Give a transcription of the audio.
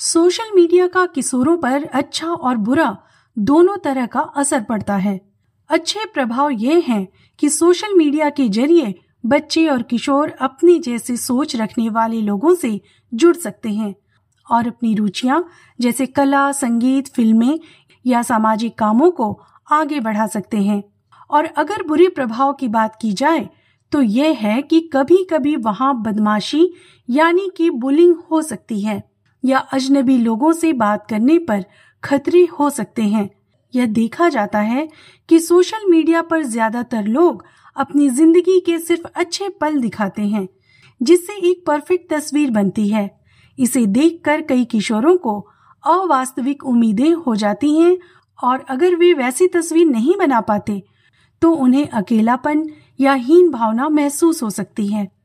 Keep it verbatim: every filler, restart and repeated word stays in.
Social media का किशोरों पर अच्छा और बुरा दोनों तरह का असर पड़ता है। अच्छे प्रभाव ये हैं कि सोशल मीडिया के जरिए बच्चे और किशोर अपनी जैसी सोच रखने वाले लोगों से जुड़ सकते हैं और अपनी रुचियां जैसे कला, संगीत, फिल्में या सामाजिक कामों को आगे बढ़ा सकते हैं। और अगर बुरे प्रभाव की बात की जाए तो यह है कि कभी-कभी वहां बदमाशी यानी कि बुलिंग हो सकती है या अजनबी लोगों से बात करने पर खतरे हो सकते हैं। यह देखा जाता है कि सोशल मीडिया पर ज्यादातर लोग अपनी जिंदगी के सिर्फ अच्छे पल दिखाते हैं, जिससे एक परफेक्ट तस्वीर बनती है। इसे देखकर कई किशोरों को अवास्तविक उम्मीदें हो जाती हैं और अगर वे वैसी तस्वीर नहीं बना पाते तो उन्हें अकेलापन या हीन भावना महसूस हो सकती है।